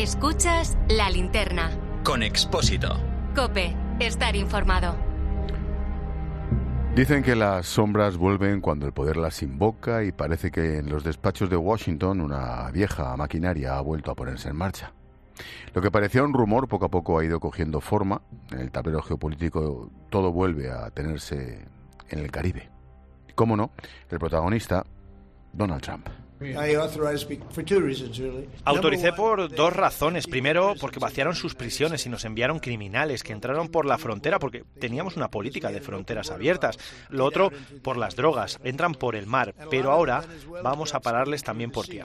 Escuchas La Linterna. Con Expósito. COPE. Estar informado. Dicen que las sombras vuelven cuando el poder las invoca y parece que en los despachos de Washington una vieja maquinaria ha vuelto a ponerse en marcha. Lo que parecía un rumor poco a poco ha ido cogiendo forma. En el tablero geopolítico todo vuelve a tenerse en el Caribe. ¿Cómo no? El protagonista, Donald Trump. Autoricé por dos razones. Primero, porque vaciaron sus prisiones y nos enviaron criminales que entraron por la frontera porque teníamos una política de fronteras abiertas. Lo otro, por las drogas. Entran por el mar, pero ahora vamos a pararles también por tierra.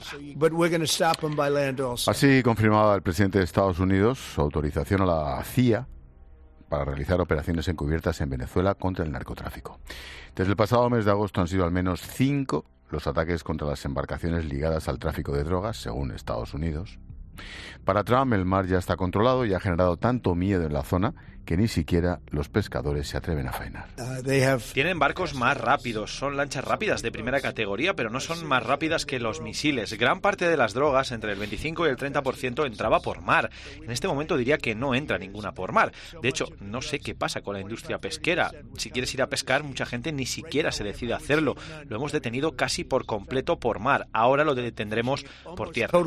Así confirmaba el presidente de Estados Unidos su autorización a la CIA para realizar operaciones encubiertas en Venezuela contra el narcotráfico. Desde el pasado mes de agosto han sido al menos 5 los ataques contra las embarcaciones ligadas al tráfico de drogas, según Estados Unidos. Para Trump, el mar ya está controlado y ha generado tanto miedo en la zona que ni siquiera los pescadores se atreven a faenar. Tienen barcos más rápidos, son lanchas rápidas de primera categoría, pero no son más rápidas que los misiles. Gran parte de las drogas, entre el 25 y el 30%, entraba por mar. En este momento diría que no entra ninguna por mar. De hecho, no sé qué pasa con la industria pesquera. Si quieres ir a pescar, mucha gente ni siquiera se decide a hacerlo. Lo hemos detenido casi por completo por mar. Ahora lo detendremos por tierra.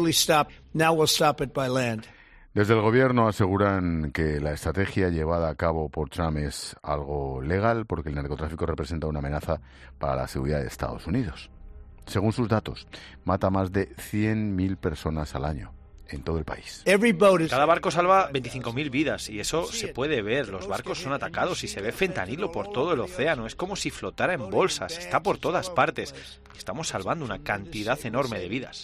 Desde el gobierno aseguran que la estrategia llevada a cabo por Trump es algo legal porque el narcotráfico representa una amenaza para la seguridad de Estados Unidos. Según sus datos, mata más de 100.000 personas al año en todo el país. Cada barco salva 25.000 vidas y eso se puede ver. Los barcos son atacados y se ve fentanilo por todo el océano. Es como si flotara en bolsas. Está por todas partes. Estamos salvando una cantidad enorme de vidas.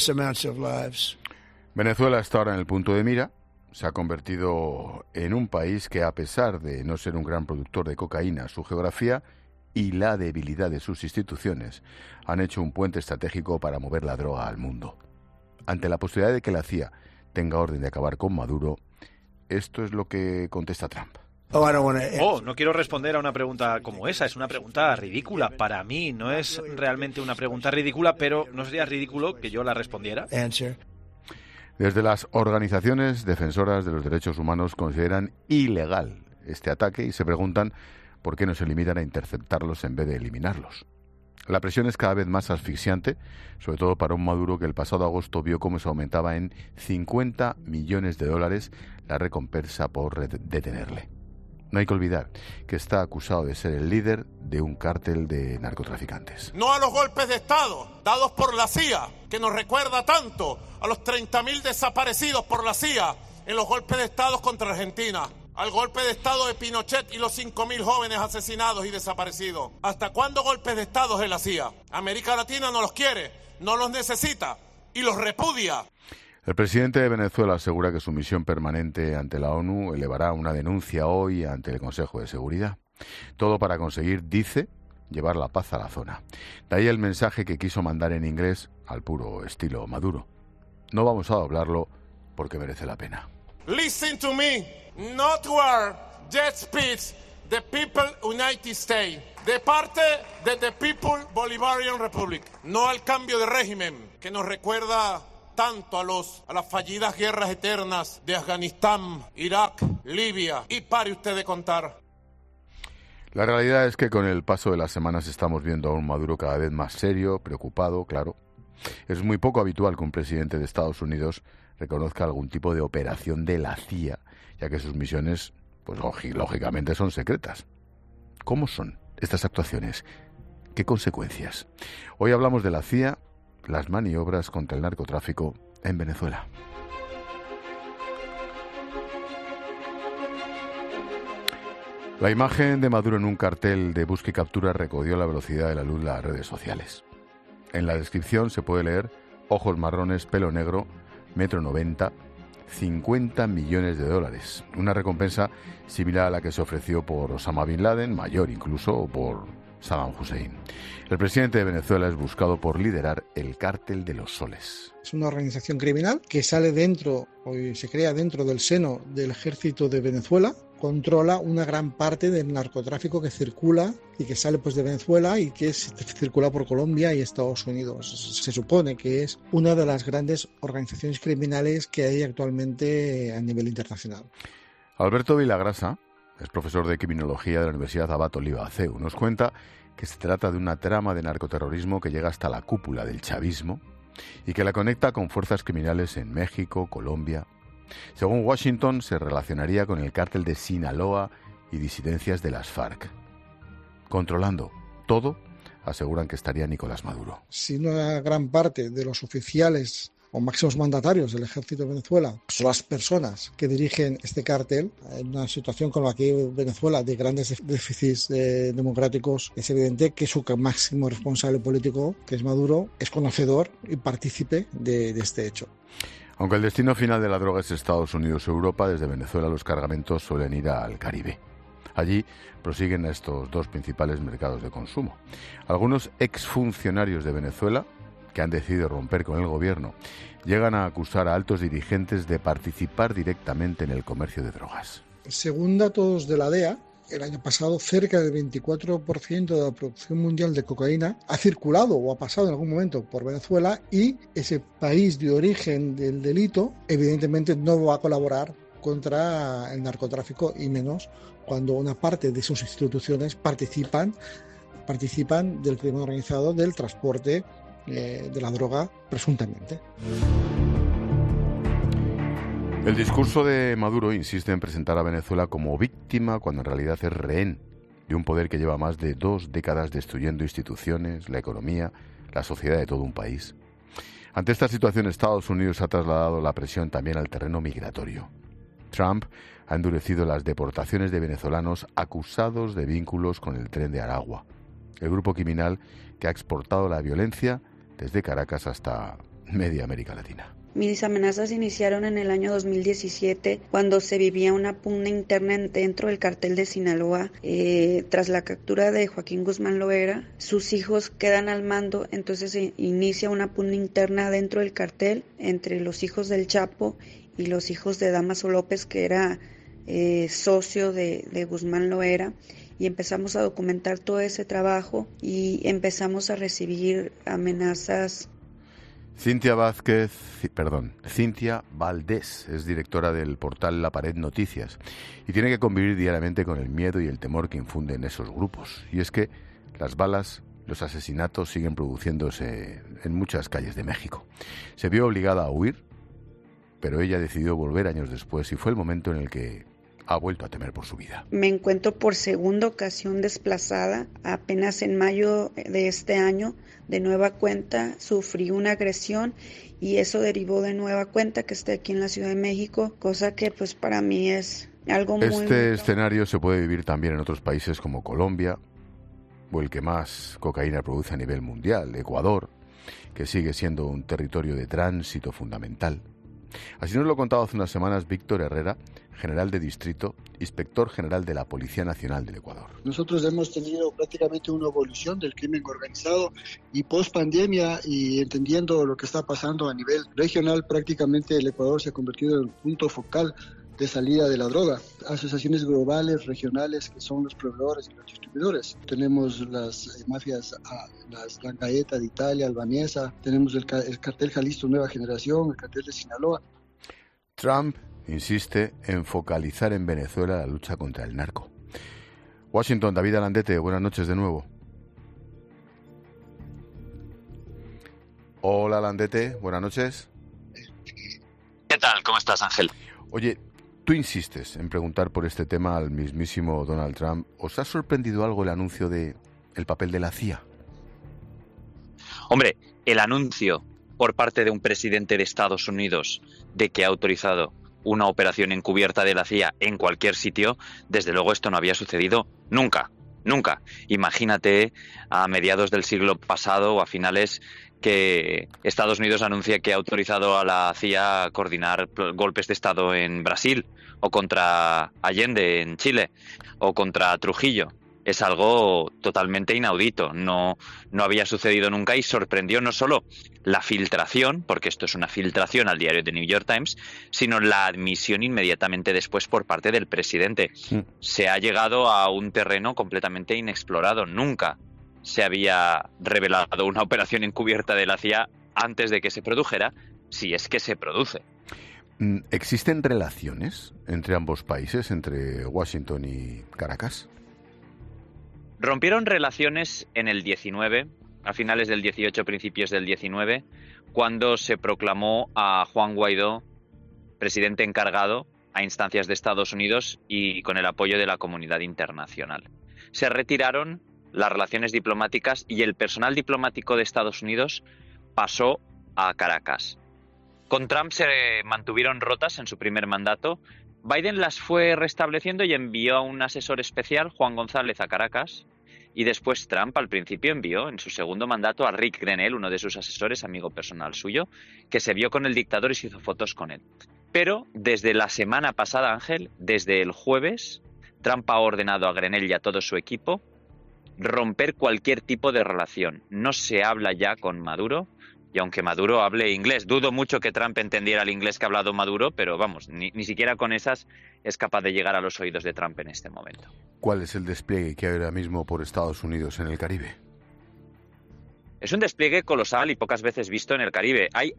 Venezuela está ahora en el punto de mira. Se ha convertido en un país que, a pesar de no ser un gran productor de cocaína, su geografía y la debilidad de sus instituciones han hecho un puente estratégico para mover la droga al mundo. Ante la posibilidad de que la CIA tenga orden de acabar con Maduro, esto es lo que contesta Trump. No quiero responder a una pregunta como esa. Es una pregunta ridícula. Para mí no es realmente una pregunta ridícula, pero no sería ridículo que yo la respondiera. Desde las organizaciones defensoras de los derechos humanos consideran ilegal este ataque y se preguntan por qué no se limitan a interceptarlos en vez de eliminarlos. La presión es cada vez más asfixiante, sobre todo para un Maduro que el pasado agosto vio cómo se aumentaba en $50 millones la recompensa por detenerle. No hay que olvidar que está acusado de ser el líder de un cártel de narcotraficantes. No a los golpes de Estado dados por la CIA, que nos recuerda tanto a los 30.000 desaparecidos por la CIA en los golpes de Estado contra Argentina, al golpe de Estado de Pinochet y los 5.000 jóvenes asesinados y desaparecidos. ¿Hasta cuándo golpes de Estado de la CIA? América Latina no los quiere, no los necesita y los repudia. El presidente de Venezuela asegura que su misión permanente ante la ONU elevará una denuncia hoy ante el Consejo de Seguridad. Todo para conseguir, dice, llevar la paz a la zona. De ahí el mensaje que quiso mandar en inglés al puro estilo Maduro. No vamos a doblarlo porque merece la pena. Listen to me, not war, jet speech, the people United States. De parte de the People Bolivarian Republic. No al cambio de régimen que nos recuerda tanto a las fallidas guerras eternas de Afganistán, Irak, Libia, y pare usted de contar. La realidad es que con el paso de las semanas estamos viendo a un Maduro cada vez más serio, preocupado, claro. Es muy poco habitual que un presidente de Estados Unidos reconozca algún tipo de operación de la CIA, ya que sus misiones, pues lógicamente, son secretas. ¿Cómo son estas actuaciones? ¿Qué consecuencias? Hoy hablamos de la CIA, las maniobras contra el narcotráfico en Venezuela. La imagen de Maduro en un cartel de busca y captura recodió a la velocidad de la luz las redes sociales. En la descripción se puede leer: ojos marrones, pelo negro, 1,90 m, $50 millones. Una recompensa similar a la que se ofreció por Osama Bin Laden, mayor incluso, o por Saddam Hussein. El presidente de Venezuela es buscado por liderar el Cártel de los Soles. Es una organización criminal que sale dentro, o se crea dentro del seno del ejército de Venezuela, controla una gran parte del narcotráfico que circula y que sale pues de Venezuela y que circula por Colombia y Estados Unidos. Se supone que es una de las grandes organizaciones criminales que hay actualmente a nivel internacional. Alberto Villagrasa es profesor de criminología de la Universidad Abad Oliba CEU. Nos cuenta que se trata de una trama de narcoterrorismo que llega hasta la cúpula del chavismo y que la conecta con fuerzas criminales en México, Colombia. Según Washington, se relacionaría con el cártel de Sinaloa y disidencias de las FARC. Controlando todo, aseguran que estaría Nicolás Maduro. Si una gran parte de los oficiales o máximos mandatarios del ejército de Venezuela son las personas que dirigen este cártel, en una situación con la que Venezuela de grandes déficits democráticos, es evidente que su máximo responsable político, que es Maduro, es conocedor y partícipe de este hecho. Aunque el destino final de la droga es Estados Unidos o Europa, desde Venezuela los cargamentos suelen ir al Caribe. Allí prosiguen a estos dos principales mercados de consumo. Algunos exfuncionarios de Venezuela, que han decidido romper con el gobierno, llegan a acusar a altos dirigentes de participar directamente en el comercio de drogas. Según datos de la DEA, el año pasado cerca del 24% de la producción mundial de cocaína ha circulado o ha pasado en algún momento por Venezuela, y ese país de origen del delito evidentemente no va a colaborar contra el narcotráfico, y menos cuando una parte de sus instituciones participan del crimen organizado, del transporte de la droga, presuntamente. El discurso de Maduro insiste en presentar a Venezuela como víctima cuando en realidad es rehén de un poder que lleva más de 2 décadas destruyendo instituciones, la economía, la sociedad de todo un país. Ante esta situación, Estados Unidos ha trasladado la presión también al terreno migratorio. Trump ha endurecido las deportaciones de venezolanos acusados de vínculos con el Tren de Aragua, el grupo criminal que ha exportado la violencia desde Caracas hasta media América Latina. Mis amenazas iniciaron en el año 2017, cuando se vivía una pugna interna dentro del cartel de Sinaloa. Tras la captura de Joaquín Guzmán Loera, sus hijos quedan al mando, entonces se inicia una pugna interna dentro del cartel entre los hijos del Chapo y los hijos de Damaso López, que era socio de Guzmán Loera, y empezamos a documentar todo ese trabajo y empezamos a recibir amenazas. Cintia Valdés es directora del portal La Pared Noticias y tiene que convivir diariamente con el miedo y el temor que infunden esos grupos. Y es que las balas, los asesinatos siguen produciéndose en muchas calles de México. Se vio obligada a huir, pero ella decidió volver años después y fue el momento en el que ha vuelto a temer por su vida. Me encuentro por segunda ocasión desplazada. Apenas en mayo de este año, de nueva cuenta, sufrí una agresión y eso derivó de nueva cuenta que esté aquí en la Ciudad de México, cosa que pues para mí es algo muy... Este escenario se puede vivir también en otros países como Colombia, o el que más cocaína produce a nivel mundial, Ecuador, que sigue siendo un territorio de tránsito fundamental. Así nos lo contaba hace unas semanas Víctor Herrera, general de distrito, inspector general de la Policía Nacional del Ecuador. Nosotros hemos tenido prácticamente una evolución del crimen organizado y post pandemia, y entendiendo lo que está pasando a nivel regional, prácticamente el Ecuador se ha convertido en el punto focal de salida de la droga. Asociaciones globales, regionales, que son los proveedores y los distribuidores. Tenemos las mafias, las Langaeta de Italia, albanesa, tenemos el cartel Jalisco Nueva Generación, el cartel de Sinaloa. Trump insiste en focalizar en Venezuela la lucha contra el narco. Washington, David Alandete, buenas noches de nuevo. Hola Alandete, buenas noches. ¿Qué tal? ¿Cómo estás, Ángel? Oye, tú insistes en preguntar por este tema al mismísimo Donald Trump. ¿Os ha sorprendido algo el anuncio de el papel de la CIA? Hombre, el anuncio por parte de un presidente de Estados Unidos de que ha autorizado una operación encubierta de la CIA en cualquier sitio, desde luego esto no había sucedido nunca. Imagínate a mediados del siglo pasado o a finales que Estados Unidos anuncia que ha autorizado a la CIA a coordinar golpes de Estado en Brasil, o contra Allende en Chile, o contra Trujillo. es algo totalmente inaudito. No había sucedido nunca y sorprendió no solo la filtración, porque esto es una filtración al diario The New York Times, sino la admisión inmediatamente después por parte del presidente. Se ha llegado a un terreno completamente inexplorado. Nunca se había revelado una operación encubierta de la CIA antes de que se produjera, si es que se produce. ¿Existen relaciones entre ambos países, entre Washington y Caracas? Rompieron relaciones en el 19, a finales del 18, principios del 19, cuando se proclamó a Juan Guaidó presidente encargado a instancias de Estados Unidos y con el apoyo de la comunidad internacional. Se retiraron las relaciones diplomáticas y el personal diplomático de Estados Unidos pasó a Caracas. Con Trump se mantuvieron rotas en su primer mandato. Biden las fue restableciendo y envió a un asesor especial, Juan González, a Caracas. Y después Trump al principio envió en su segundo mandato a Rick Grenell, uno de sus asesores, amigo personal suyo, que se vio con el dictador y se hizo fotos con él. Pero desde la semana pasada, Ángel, desde el jueves, Trump ha ordenado a Grenell y a todo su equipo romper cualquier tipo de relación. No se habla ya con Maduro. Y aunque Maduro hable inglés, dudo mucho que Trump entendiera el inglés que ha hablado Maduro, pero vamos, ni siquiera con esas es capaz de llegar a los oídos de Trump en este momento. ¿Cuál es el despliegue que hay ahora mismo por Estados Unidos en el Caribe? Es un despliegue colosal y pocas veces visto en el Caribe. Hay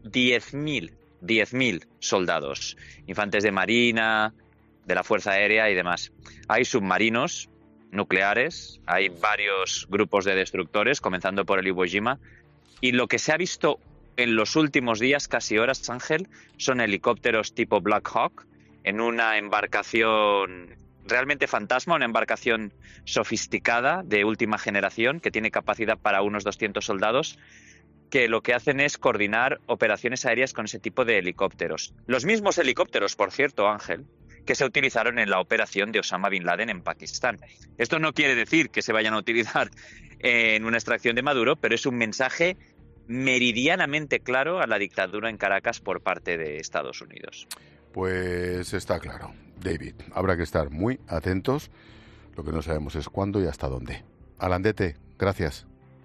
10.000 soldados, infantes de marina, de la Fuerza Aérea y demás. Hay submarinos nucleares, hay varios grupos de destructores, comenzando por el Iwo Jima. Y lo que se ha visto en los últimos días, casi horas, Ángel, son helicópteros tipo Black Hawk en una embarcación realmente fantasma, una embarcación sofisticada de última generación que tiene capacidad para unos 200 soldados, que lo que hacen es coordinar operaciones aéreas con ese tipo de helicópteros. Los mismos helicópteros, por cierto, Ángel, que se utilizaron en la operación de Osama Bin Laden en Pakistán. Esto no quiere decir que se vayan a utilizar en una extracción de Maduro, pero es un mensaje meridianamente claro a la dictadura en Caracas por parte de Estados Unidos. Pues está claro, David. Habrá que estar muy atentos. Lo que no sabemos es cuándo y hasta dónde. Alandete, gracias.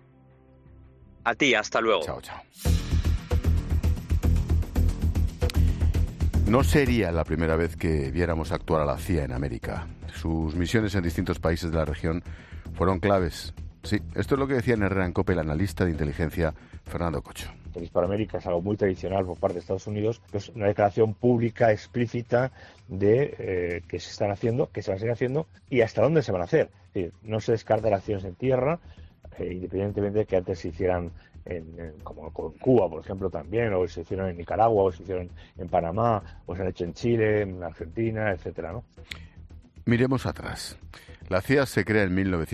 A ti, hasta luego. Chao, chao. No sería la primera vez que viéramos actuar a la CIA en América. Sus misiones en distintos países de la región fueron claves. Sí, esto es lo que decía en Herrera en COPE el analista de inteligencia Fernando Cocho. El Hispanoamérica es algo muy tradicional por parte de Estados Unidos, es una declaración pública explícita de qué se están haciendo, qué se van a seguir haciendo y hasta dónde se van a hacer. Es decir, no se descartan acciones en tierra, independientemente de que antes se hicieran como con Cuba, por ejemplo, también, o se hicieron en Nicaragua, o se hicieron en Panamá, o se han hecho en Chile, en Argentina, etcétera, ¿no? Miremos atrás. La CIA se crea en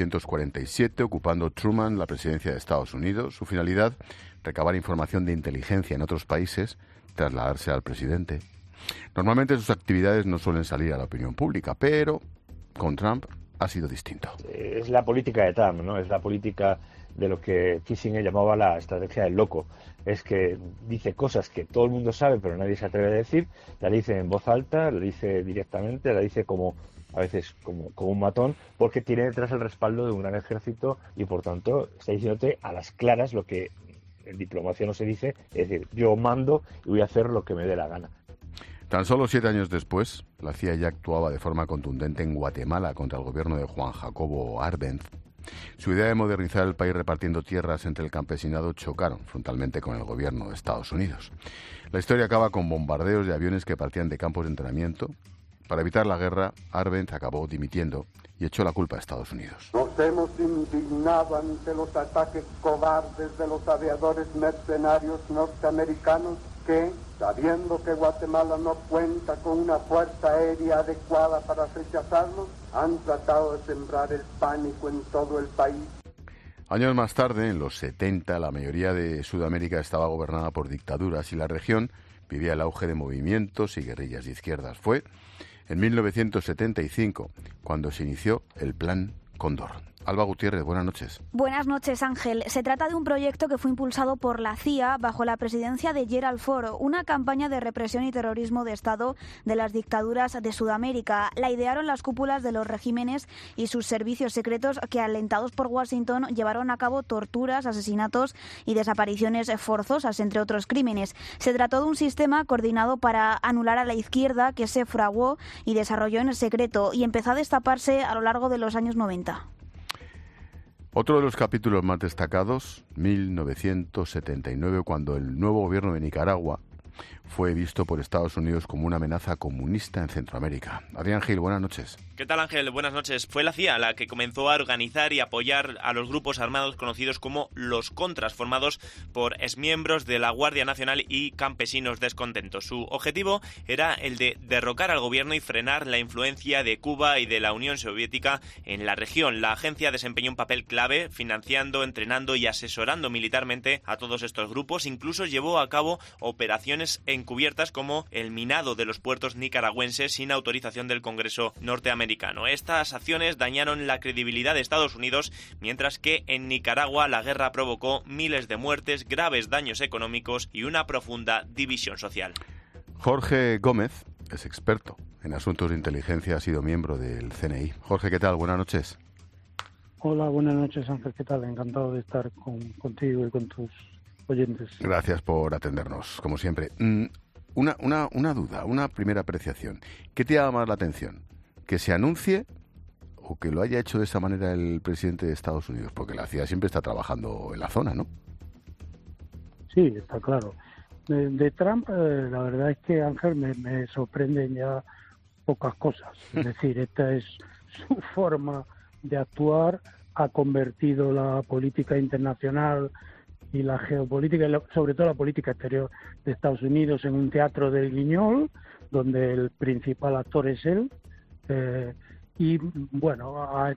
1947, ocupando Truman la presidencia de Estados Unidos. Su finalidad, recabar información de inteligencia en otros países, trasladarse al presidente. Normalmente sus actividades no suelen salir a la opinión pública, pero con Trump ha sido distinto. Es la política de Trump, ¿no? Es la política de lo que Kissinger llamaba la estrategia del loco. Es que dice cosas que todo el mundo sabe, pero nadie se atreve a decir. La dice en voz alta, la dice directamente, la dice como a veces como un matón, porque tiene detrás el respaldo de un gran ejército y por tanto está diciéndote a las claras lo que en diplomacia no se dice, es decir, yo mando y voy a hacer lo que me dé la gana. Tan solo 7 años después, la CIA ya actuaba de forma contundente en Guatemala contra el gobierno de Juan Jacobo Arbenz. Su idea de modernizar el país repartiendo tierras entre el campesinado chocaron frontalmente con el gobierno de Estados Unidos. La historia acaba con bombardeos de aviones que partían de campos de entrenamiento. Para evitar la guerra, Arbenz acabó dimitiendo y echó la culpa a Estados Unidos. Nos hemos indignado ante los ataques cobardes de los aviadores mercenarios norteamericanos que, sabiendo que Guatemala no cuenta con una fuerza aérea adecuada para rechazarlos, han tratado de sembrar el pánico en todo el país. Años más tarde, en los 70, la mayoría de Sudamérica estaba gobernada por dictaduras y la región vivía el auge de movimientos y guerrillas de izquierdas. Fue en 1975 cuando se inició el Plan Cóndor. Alba Gutiérrez, buenas noches. Buenas noches, Ángel. Se trata de un proyecto que fue impulsado por la CIA bajo la presidencia de Gerald Ford, una campaña de represión y terrorismo de Estado de las dictaduras de Sudamérica. La idearon las cúpulas de los regímenes y sus servicios secretos que, alentados por Washington, llevaron a cabo torturas, asesinatos y desapariciones forzosas, entre otros crímenes. Se trató de un sistema coordinado para anular a la izquierda que se fraguó y desarrolló en secreto y empezó a destaparse a lo largo de los años 90. Otro de los capítulos más destacados, 1979, cuando el nuevo gobierno de Nicaragua fue visto por Estados Unidos como una amenaza comunista en Centroamérica. Adrián Gil, buenas noches. ¿Qué tal, Ángel? Buenas noches. Fue la CIA la que comenzó a organizar y apoyar a los grupos armados conocidos como los Contras, formados por exmiembros de la Guardia Nacional y campesinos descontentos. Su objetivo era el de derrocar al gobierno y frenar la influencia de Cuba y de la Unión Soviética en la región. La agencia desempeñó un papel clave, financiando, entrenando y asesorando militarmente a todos estos grupos. Incluso llevó a cabo operaciones encubiertas como el minado de los puertos nicaragüenses sin autorización del Congreso norteamericano. Estas acciones dañaron la credibilidad de Estados Unidos, mientras que en Nicaragua la guerra provocó miles de muertes, graves daños económicos y una profunda división social. Jorge Gómez es experto en asuntos de inteligencia, ha sido miembro del CNI. Jorge, ¿qué tal? Buenas noches. Hola, buenas noches, Ángel. ¿Qué tal? Encantado de estar contigo y con tus oyentes. Gracias por atendernos, como siempre. Una duda, una primera apreciación. ¿Qué te llama más la atención? ¿Que se anuncie o que lo haya hecho de esa manera el presidente de Estados Unidos? Porque la CIA siempre está trabajando en la zona, ¿no? Sí, está claro. De Trump, la verdad es que, Ángel, me sorprenden ya pocas cosas. Es decir, esta es su forma de actuar. Ha convertido la política internacional y la geopolítica, sobre todo la política exterior de Estados Unidos, en un teatro del guiñol, donde el principal actor es él. Y bueno,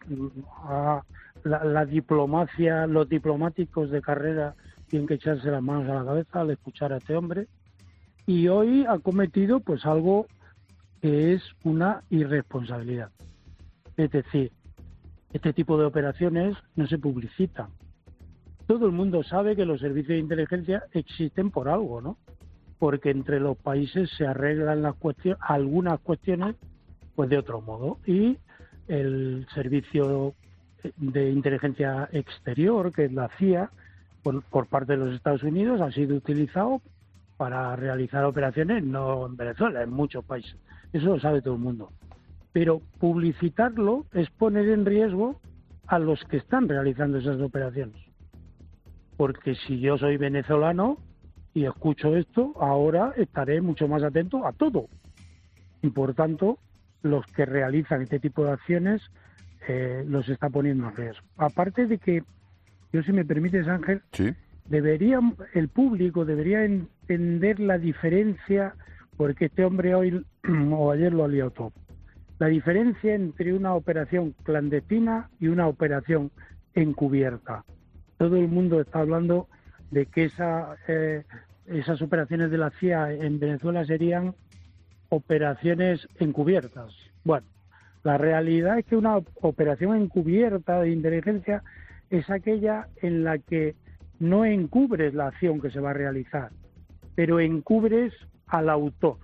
la diplomacia, los diplomáticos de carrera tienen que echarse las manos a la cabeza al escuchar a este hombre. Y hoy ha cometido pues algo que es una irresponsabilidad. Es decir, este tipo de operaciones no se publicitan. Todo el mundo sabe que los servicios de inteligencia existen por algo, ¿no? Porque entre los países se arreglan algunas cuestiones pues de otro modo. Y el servicio de inteligencia exterior, que es la CIA, por parte de los Estados Unidos, ha sido utilizado para realizar operaciones, no en Venezuela, en muchos países. Eso lo sabe todo el mundo. Pero publicitarlo es poner en riesgo a los que están realizando esas operaciones. Porque si yo soy venezolano y escucho esto, ahora estaré mucho más atento a todo. Y por tanto, los que realizan este tipo de acciones los está poniendo en riesgo. Aparte de que, yo si me permites, Ángel, ¿sí? El público debería entender la diferencia, porque este hombre hoy o ayer lo ha liado todo. La diferencia entre una operación clandestina y una operación encubierta. Todo el mundo está hablando de que esas operaciones de la CIA en Venezuela serían operaciones encubiertas. Bueno, la realidad es que una operación encubierta de inteligencia es aquella en la que no encubres la acción que se va a realizar, pero encubres al autor.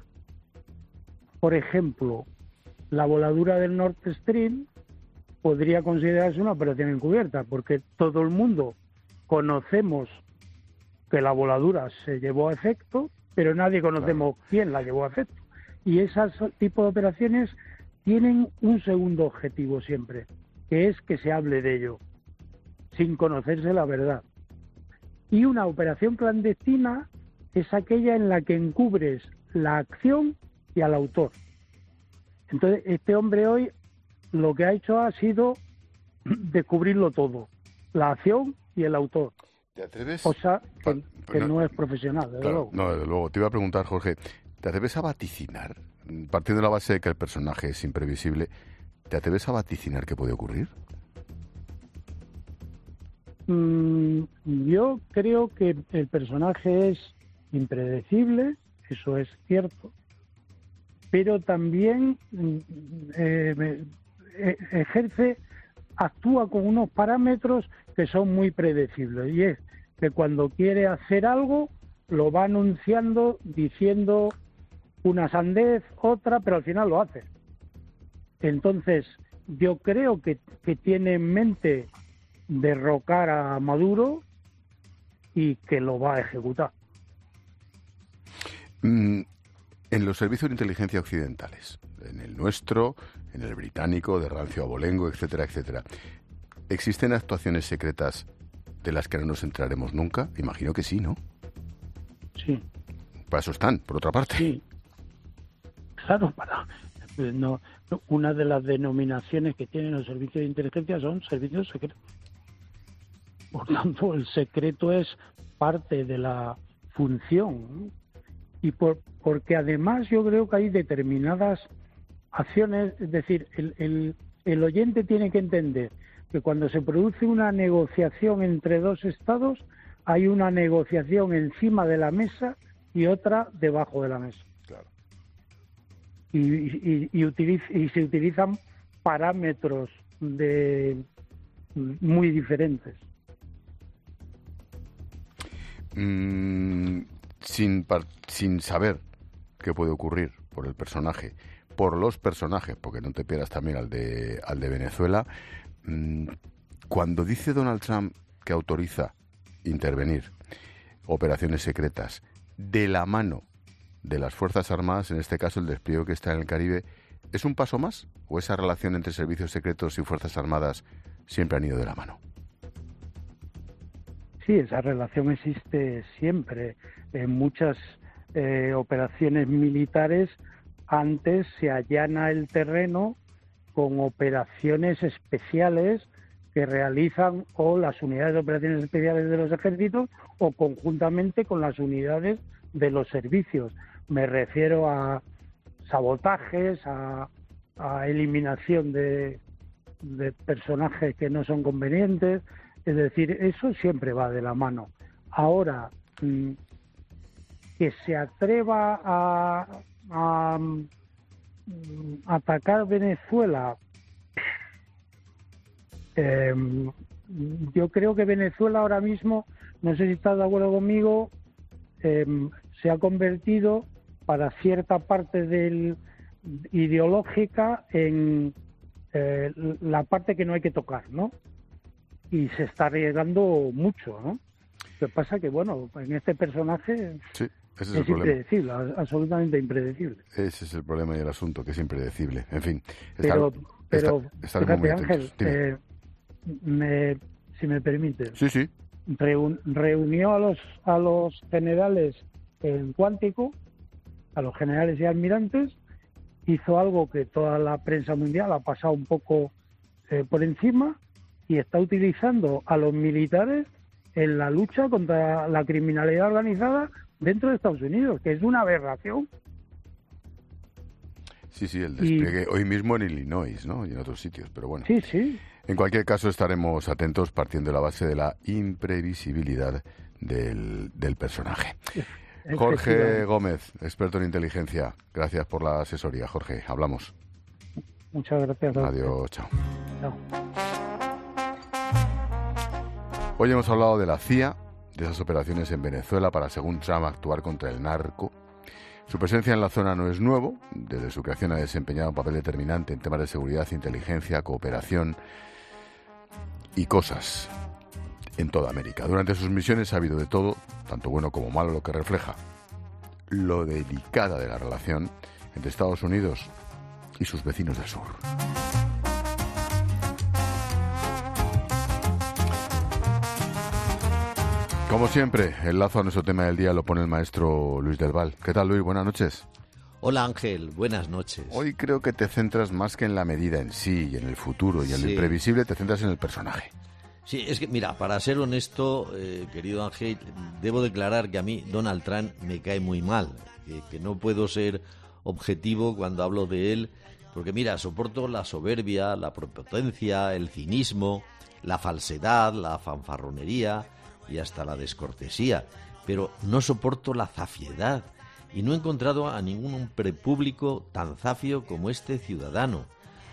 Por ejemplo, la voladura del Nord Stream podría considerarse una operación encubierta, porque todo el mundo conocemos que la voladura se llevó a efecto, pero nadie conocemos quién la llevó a efecto. Y esos tipos de operaciones tienen un segundo objetivo siempre, que es que se hable de ello, sin conocerse la verdad. Y una operación clandestina es aquella en la que encubres la acción y al autor. Entonces, este hombre hoy lo que ha hecho ha sido descubrirlo todo, la acción y el autor. ¿Te atreves? Cosa que no es profesional, desde luego. No, desde luego. Te iba a preguntar, Jorge, ¿te atreves a vaticinar, partiendo de la base de que el personaje es imprevisible, ¿te atreves a vaticinar qué puede ocurrir? Yo creo que el personaje es impredecible, eso es cierto, pero también ejerce actúa con unos parámetros que son muy predecibles, y es que cuando quiere hacer algo lo va anunciando diciendo una sandez, otra, pero al final lo hace. Entonces, yo creo que tiene en mente derrocar a Maduro y que lo va a ejecutar. En los servicios de inteligencia occidentales, en el nuestro, en el británico, de rancio abolengo, etcétera, etcétera, ¿existen actuaciones secretas de las que no nos enteraremos nunca? Imagino que sí, ¿no? Sí. Para eso están, por otra parte. Sí. Claro, una de las denominaciones que tienen los servicios de inteligencia son servicios secretos. Por tanto, el secreto es parte de la función, ¿no? Y porque además yo creo que hay determinadas acciones, es decir, el oyente tiene que entender que cuando se produce una negociación entre dos estados, hay una negociación encima de la mesa y otra debajo de la mesa. Claro. Y se utilizan parámetros muy diferentes. Sin saber qué puede ocurrir por el personaje, por los personajes, porque no te pierdas también al de Venezuela, cuando dice Donald Trump que autoriza intervenir operaciones secretas de la mano de las Fuerzas Armadas, en este caso el despliegue que está en el Caribe, ¿es un paso más? ¿O esa relación entre servicios secretos y Fuerzas Armadas siempre han ido de la mano? Sí, esa relación existe siempre. En muchas operaciones militares antes se allana el terreno con operaciones especiales que realizan o las unidades de operaciones especiales de los ejércitos o conjuntamente con las unidades de los servicios. Me refiero a sabotajes, a eliminación de personajes que no son convenientes. Es decir, eso siempre va de la mano. Ahora, que se atreva a atacar Venezuela, yo creo que Venezuela ahora mismo, no sé si estás de acuerdo conmigo, se ha convertido para cierta parte ideológica en la parte que no hay que tocar, ¿no? Y se está arriesgando mucho, ¿no? Lo que pasa que, bueno, en este personaje sí, ese es impredecible, absolutamente impredecible. Ese es el problema y el asunto, que es impredecible. En fin. Pero fíjate, Ángel, si me permite. Sí. Reunió a los generales en Cuántico, a los generales y almirantes, hizo algo que toda la prensa mundial ha pasado un poco por encima, y está utilizando a los militares en la lucha contra la criminalidad organizada dentro de Estados Unidos, que es una aberración. Sí, el despliegue hoy mismo en Illinois, ¿no? Y en otros sitios, pero bueno. Sí. En cualquier caso, estaremos atentos partiendo de la base de la imprevisibilidad del personaje. Jorge Gómez, experto en inteligencia. Gracias por la asesoría, Jorge. Hablamos. Muchas gracias. Adiós, chao. Chao. Hoy hemos hablado de la CIA, de esas operaciones en Venezuela para, según Trump, actuar contra el narco. Su presencia en la zona no es nuevo. Desde su creación ha desempeñado un papel determinante en temas de seguridad, inteligencia, cooperación y cosas en toda América. Durante sus misiones ha habido de todo, tanto bueno como malo, lo que refleja lo delicada de la relación entre Estados Unidos y sus vecinos del sur. Como siempre, el lazo a nuestro tema del día lo pone el maestro Luis del Val. ¿Qué tal, Luis? Buenas noches. Hola, Ángel. Buenas noches. Hoy creo que te centras más que en la medida en sí y en el futuro y en lo imprevisible, te centras en el personaje. Sí, es que, mira, para ser honesto, querido Ángel, debo declarar que a mí Donald Trump me cae muy mal, que no puedo ser objetivo cuando hablo de él, porque, mira, soporto la soberbia, la prepotencia, el cinismo, la falsedad, la fanfarronería y hasta la descortesía, pero no soporto la zafiedad y no he encontrado a ningún hombre público tan zafio como este ciudadano.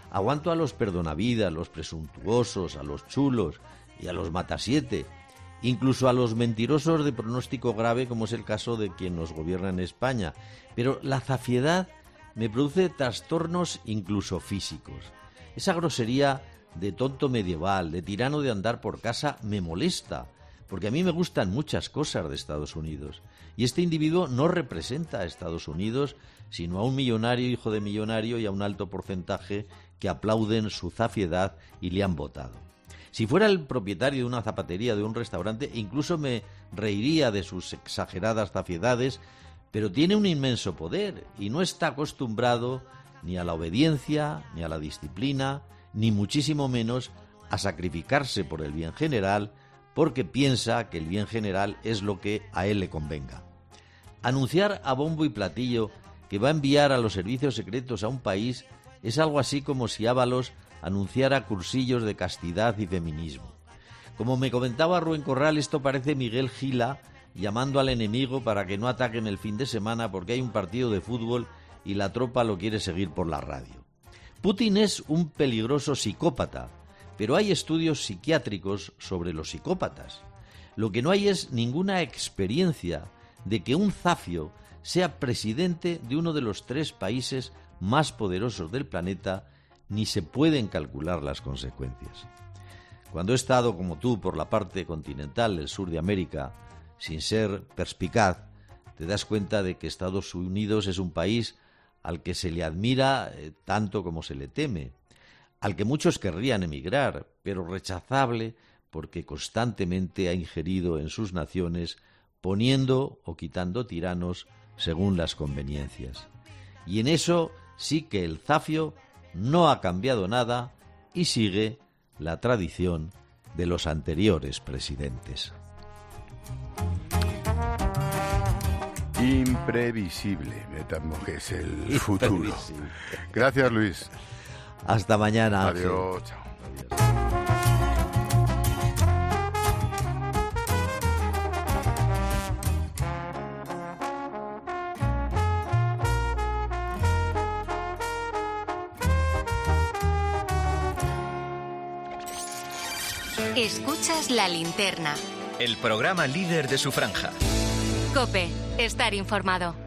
Aguanto a los perdonavidas, a los presuntuosos, a los chulos y a los matasiete, incluso a los mentirosos de pronóstico grave, como es el caso de quien nos gobierna en España. Pero la zafiedad me produce trastornos incluso físicos. Esa grosería de tonto medieval, de tirano de andar por casa, me molesta, porque a mí me gustan muchas cosas de Estados Unidos. Y este individuo no representa a Estados Unidos, sino a un millonario, hijo de millonario, y a un alto porcentaje que aplauden su zafiedad y le han votado. Si fuera el propietario de una zapatería, de un restaurante, incluso me reiría de sus exageradas zafiedades, pero tiene un inmenso poder y no está acostumbrado ni a la obediencia, ni a la disciplina, ni muchísimo menos a sacrificarse por el bien general, porque piensa que el bien general es lo que a él le convenga. Anunciar a bombo y platillo que va a enviar a los servicios secretos a un país es algo así como si Ábalos anunciara cursillos de castidad y feminismo. Como me comentaba Rubén Corral, esto parece Miguel Gila llamando al enemigo para que no ataquen el fin de semana porque hay un partido de fútbol y la tropa lo quiere seguir por la radio. Putin es un peligroso psicópata, pero hay estudios psiquiátricos sobre los psicópatas. Lo que no hay es ninguna experiencia de que un zafio sea presidente de uno de los 3 países más poderosos del planeta, ni se pueden calcular las consecuencias. Cuando he estado, como tú, por la parte continental del sur de América, sin ser perspicaz, te das cuenta de que Estados Unidos es un país al que se le admira tanto como se le teme, al que muchos querrían emigrar, pero rechazable porque constantemente ha ingerido en sus naciones, poniendo o quitando tiranos según las conveniencias. Y en eso sí que el zafio no ha cambiado nada y sigue la tradición de los anteriores presidentes. Imprevisible, me temo que es el futuro. Gracias, Luis. Hasta mañana. Adiós. Chao. Escuchas La Linterna. El programa líder de su franja. COPE. Estar informado.